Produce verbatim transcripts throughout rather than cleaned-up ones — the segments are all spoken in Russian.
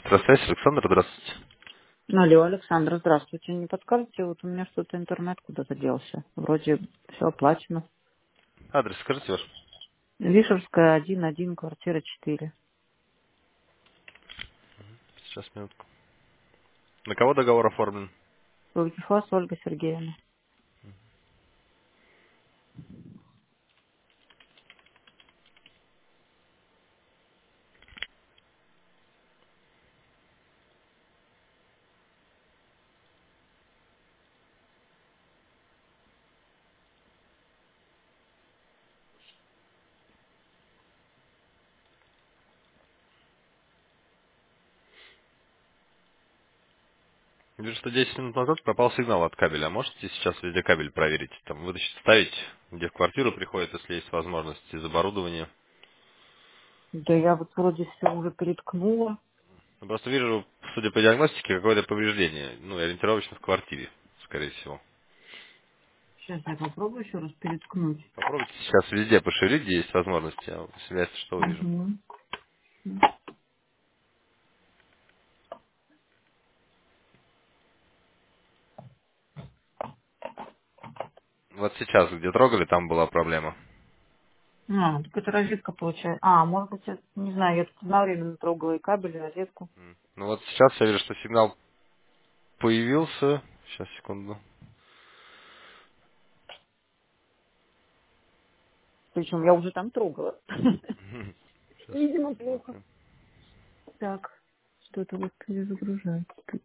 Электросвязь, Александр, здравствуйте. Алло, Александр, здравствуйте. Не подскажете, вот у меня что-то интернет куда-то делся. Вроде все оплачено. Адрес скажите ваш. Вишерская, один, один, квартира четыре. Сейчас, минутку. На кого договор оформлен? Лукифас Ольга Сергеевна. Вижу, что десять минут назад пропал сигнал от кабеля. А можете сейчас везде кабель проверить? Там вытащить, ставить, где в квартиру приходит, если есть возможность, из оборудования. Да я вот вроде все уже переткнула. Ну, просто вижу, судя по диагностике, какое-то повреждение. Ну, ориентировочно в квартире, скорее всего. Сейчас я попробую еще раз переткнуть. Попробуйте сейчас везде пошевелить, где есть возможности. Я связь что увижу. Угу. Вот сейчас, где трогали, там была проблема. А, так это розетка получается. А, может быть, это, не знаю, я тут одновременно трогала и кабель, и розетку. М. Ну вот сейчас я вижу, что сигнал появился. Сейчас, секунду. Причем я уже там трогала. Сейчас Видимо, плохо. посмотрим. Так, что-то вот перезагружается тут.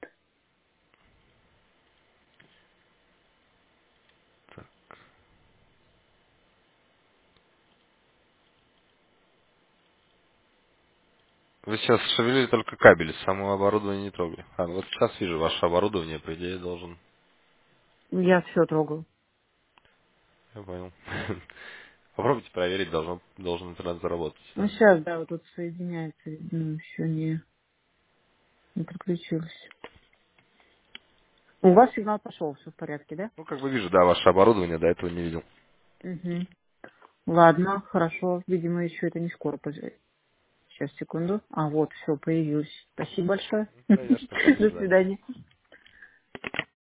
Вы сейчас шевелили только кабель, само оборудование не трогали. А, ну вот сейчас вижу ваше оборудование, по идее, должен... Я все трогаю. Я понял. Попробуйте проверить, должен, должен интернет заработать. Ну, Да. сейчас, да, вот тут соединяется, ну, еще не, не подключилось. У вас сигнал пошел, все в порядке, да? Ну, как бы вижу, да, ваше оборудование, до этого не видел. Угу. Ладно, хорошо. Видимо, еще это не скоро произойдет. Сейчас, секунду. А, вот, все, появилось. Спасибо большое. Конечно, До конечно, да. свидания.